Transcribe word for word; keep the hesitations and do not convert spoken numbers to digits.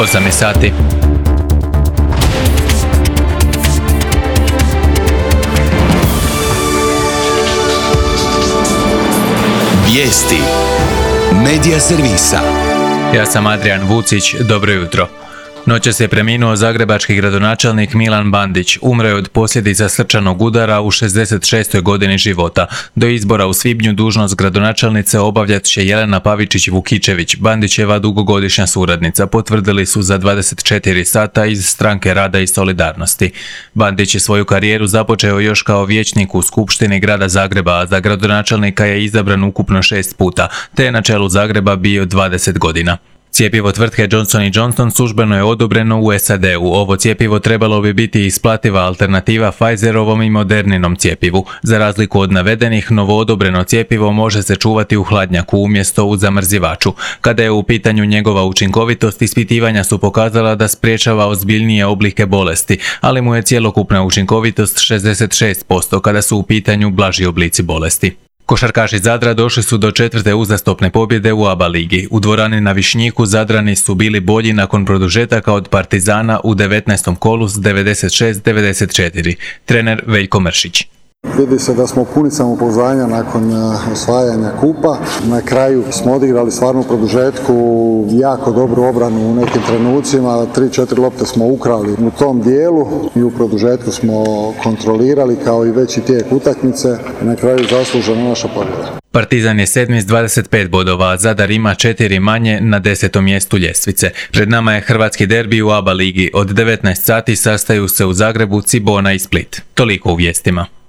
osam je sati. Vijesti Medija servisa. Ja sam Adrian Vucić, dobro jutro. Noćas je preminuo zagrebački gradonačelnik Milan Bandić. Umro je od posljedica srčanog udara u šezdeset šestoj godini života. Do izbora u svibnju dužnost gradonačelnice obavljat će Jelena Pavičić-Vukičević, Bandićeva dugogodišnja suradnica, potvrdili su za dvadeset četiri sata iz Stranke rada i solidarnosti. Bandić je svoju karijeru započeo još kao vijećnik u Skupštini grada Zagreba, a za gradonačelnika je izabran ukupno šest puta, te je na čelu Zagreba bio dvadeset godina. Cjepivo tvrtke Johnson and Johnson službeno je odobreno u S A D-u. Ovo cjepivo trebalo bi biti isplativa alternativa Pfizerovom i Moderninom cjepivu. Za razliku od navedenih, novo odobreno cjepivo može se čuvati u hladnjaku umjesto u zamrzivaču. Kada je u pitanju njegova učinkovitost, ispitivanja su pokazala da sprječava ozbiljnije oblike bolesti, ali mu je cjelokupna učinkovitost šezdeset šest posto kada su u pitanju blaži oblici bolesti. Košarkaši Zadra došli su do četvrte uzastopne pobjede u A B A ligi. U dvorani na Višnjiku Zadrani su bili bolji nakon produžetaka od Partizana u devetnaestom kolu s devedeset šest devedeset četiri. Trener Veljko Mršić. Vidi se da smo puni samopouzdanja nakon osvajanja kupa. Na kraju smo odigrali stvarno u produžetku jako dobru obranu u nekim trenucima. tri četiri lopte smo ukrali u tom dijelu i u produžetku smo kontrolirali kao i veći tijek utakmice. Na kraju zaslužena naša pobjeda. Partizan je sedmi s dvadeset pet bodova, a Zadar ima četiri manje na desetom mjestu ljestvice. Pred nama je hrvatski derbi u A B A ligi. Od devetnaest sati sastaju se u Zagrebu Cibona i Split. Toliko u vijestima.